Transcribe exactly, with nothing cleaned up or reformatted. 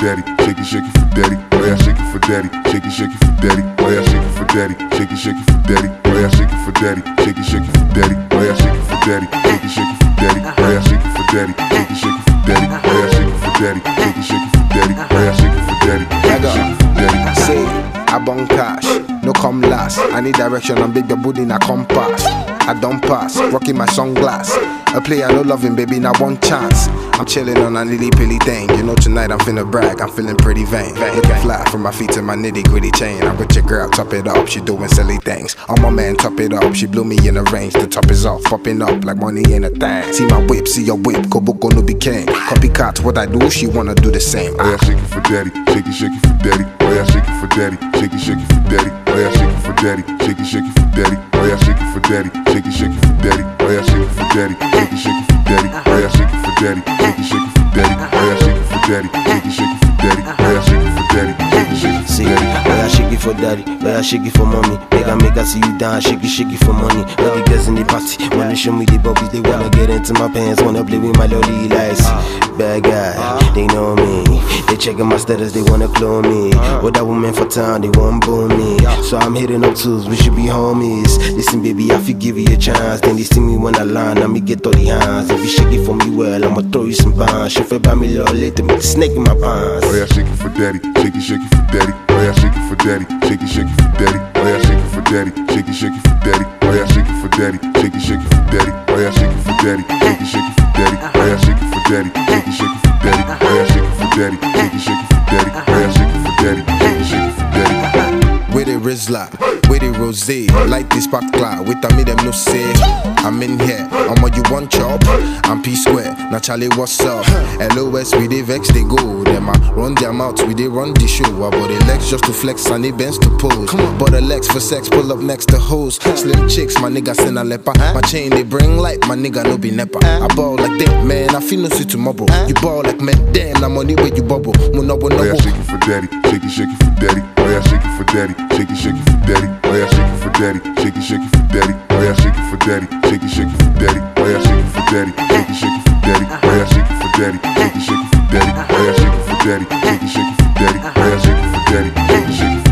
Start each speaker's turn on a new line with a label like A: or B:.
A: daddy, shake it, shake it for daddy. Oh yeah, shake it for daddy, shake it, shake it for daddy. Oh yeah, shake it for daddy, shake it, shake it for daddy. Oh yeah, shake it for daddy, shake it, shake it for daddy. Oh yeah, shake it for daddy, shake it, shake it for daddy. Oh yeah, shake it for daddy, shake it, shake it for daddy. Oh yeah, shake it for daddy, shake it, shake it for daddy. Oh yeah, shake it for daddy, shake it, shake it for daddy.
B: Say, I bun cash, no come last. I need direction and big the booty in a compass. I don't pass, rocking my sunglass. A player no loving, baby, not one chance. I'm chilling on a nitty pilly thing. You know tonight I'm finna brag, I'm feeling pretty vain. Looking fly from my feet to my nitty gritty chain. I'm with your girl, top it up, she doing silly things. On my man, top it up, she blew me in the range. The top is off, popping up like money in a thing. See my whip, see your whip, Kobo gonna be king. Copycat what I do, she wanna do the same.
A: Oh yeah, shake it for daddy, shake it, shake it for daddy. Oh yeah, shake it for daddy, shake it, shake it for daddy. Oh yeah, shake it for daddy, shake it, shake it for daddy. Oh yeah, shake it for daddy, shake it, shake it for daddy. Oh yeah, shake it for daddy, shake it, shake it for daddy. Oh yeah, shake it for daddy, shake it, shake it for daddy. Oh yeah, shake it for daddy, shake it, shake it for daddy. Oh yeah, shake it for daddy, shake it, shake it for daddy.
C: Oh yeah, shake it for daddy, oh yeah, shake it for mommy. Make I make I see you down, shake it, shake it for money. All the girls in the party wanna show me the bubbles, they wanna get into my pants, wanna play with my lolly lights. Bad guy, they know me. They checking my status, they wanna clone me. With that woman for town, they want boom me. So I'm hitting up tools, we should be homies. Listen, baby, I feel give you a chance. Then they see me when I land, let me get all the hands. If you shake it for me well, I'ma throw you some bounds. Chauffeur by me little later, make the snake in my pants.
A: Oh yeah, shake it for daddy, shake it, shake it for daddy. Oh yeah, shake it for daddy, shake it, shake it for daddy. Oh yeah, shake it for daddy, shake it, shake it for daddy. Oh yeah, shake it for daddy, shake it, shake it for daddy. Oh yeah, shake it for daddy, shake it, shake it for daddy. Oh yeah, shake it for daddy, shake it, shake it for daddy. Oh yeah, shake it for daddy, shake it, shake it for daddy. Oh yeah, shake it for daddy, shake it, shake it for daddy.
B: With the Rizla, with the Rose, like this back cloud, with a me them no say. I'm in here, I'm what you want chop. I'm P Square, now Charlie, what's up? L O S, we they vex, they go. Them I run their mouths, we they run the show. I bought the legs just to flex and they bends to pose. But the legs for sex, pull up next to hoes. Slim chicks, my nigga send a leper. My chain they bring light, my nigga no be nepa. I ball like that, man, I feel no see tomorrow. You ball like man, damn, I'm money where you bubble. Mo
A: Oh yeah, shake it for daddy, shake it, shake it for daddy. Oh yeah, shake it for daddy, shake it, shake it for daddy. Oh yeah, shake it for daddy, shake it, shake it for daddy. Oh yeah, shake it for daddy, shake it, shake it for daddy. Oh yeah, shake it for daddy, shake it, shake it for daddy. Oh yeah, shake it for daddy, shake it, shake it for daddy. Oh yeah, shake it for daddy, shake it, shake it for daddy. Oh yeah, shake it for daddy, shake it, shake it for daddy.